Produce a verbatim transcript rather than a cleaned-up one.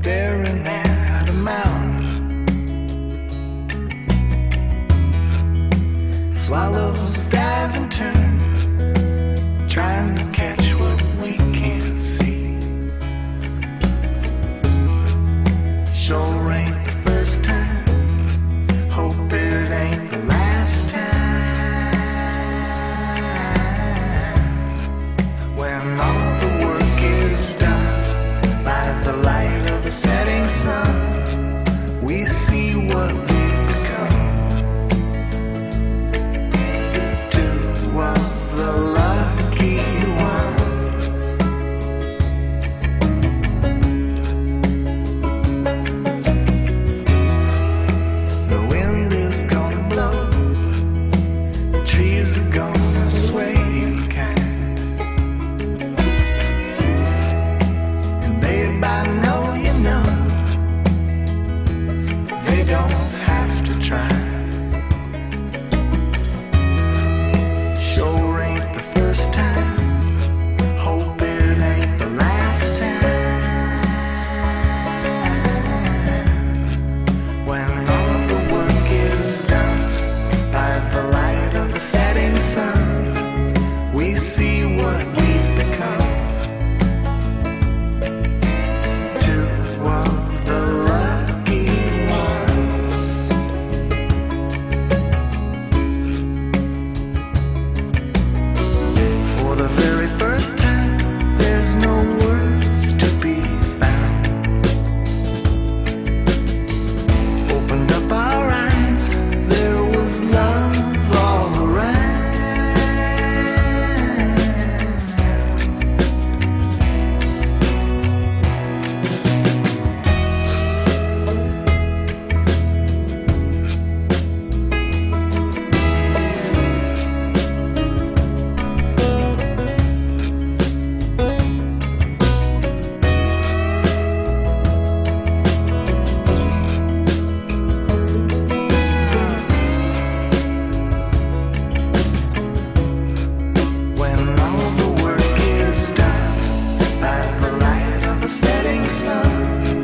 staring at a mountain. Swallows dive and turn, trying to catch what we can't see. Sure ain't the first time, hope it ain't the last time. When all the work is done by the light of a setting sun, we see what we've become. Two of the lucky ones. The wind is gonna blow, the trees are gonna sway in kind. And babe, I know you know they don't have to try. Sure ain't the first time, hope it ain't the last time. When all the work is done by the light of the setting sun, we see what we've become. Two of the lucky ones. For the very first time, there's no words to be found. Opened up our eyes, there was love all around. When all the work is done by the light of a setting sun,